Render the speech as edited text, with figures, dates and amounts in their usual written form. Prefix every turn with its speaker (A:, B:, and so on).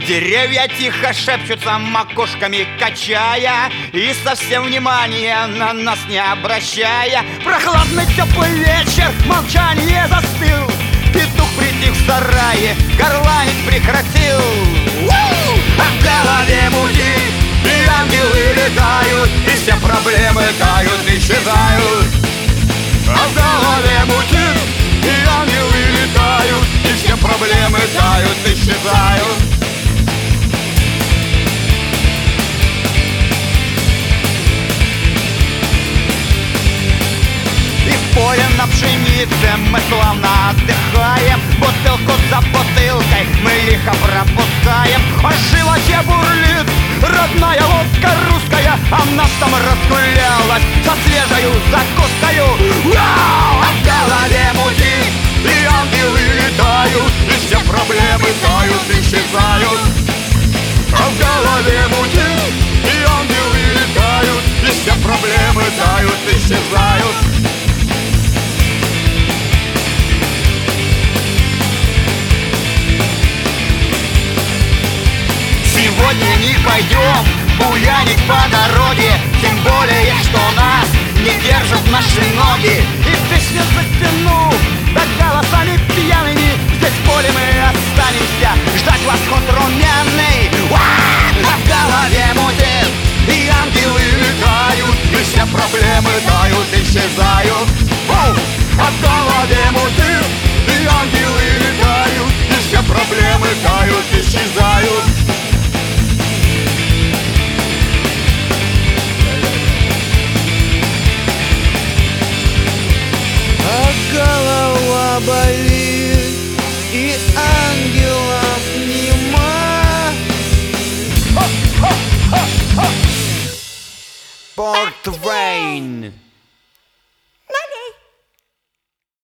A: Деревья тихо шепчутся, макушками качая, и совсем внимания на нас не обращая. Прохладный теплый вечер, молчание застыл, петух притих в сарае, горланить прекратил. А в голове мутит, и ангелы летают, и все проблемы тают, исчезают. А в голове мутит, и ангелы летают, и все проблемы тают, исчезают. Поле на пшенице мы словно отдыхаем, бутылку за бутылкой мы лихо пропускаем. А в животе бурлит родная лодка русская, а в нас там разгулялась со свежею закускою. А в голове мутит, и ангелы летают, и все проблемы тают, исчезают. А в голове мутит, и ангелы летают, и все проблемы тают, исчезают. Сегодня не пойдем буянить по дороге, тем более, что нас не держат наши ноги. И песню затяну, да голосами пьяными, здесь в поле мы останемся, ждать восход румяный. А в голове мутит, и ангелы летают, и все проблемы тают, исчезают. А в голове мутит, и ангелы летают, и все проблемы тают, исчезают.
B: Голова болит, и ангелов нема.
A: Портвейн.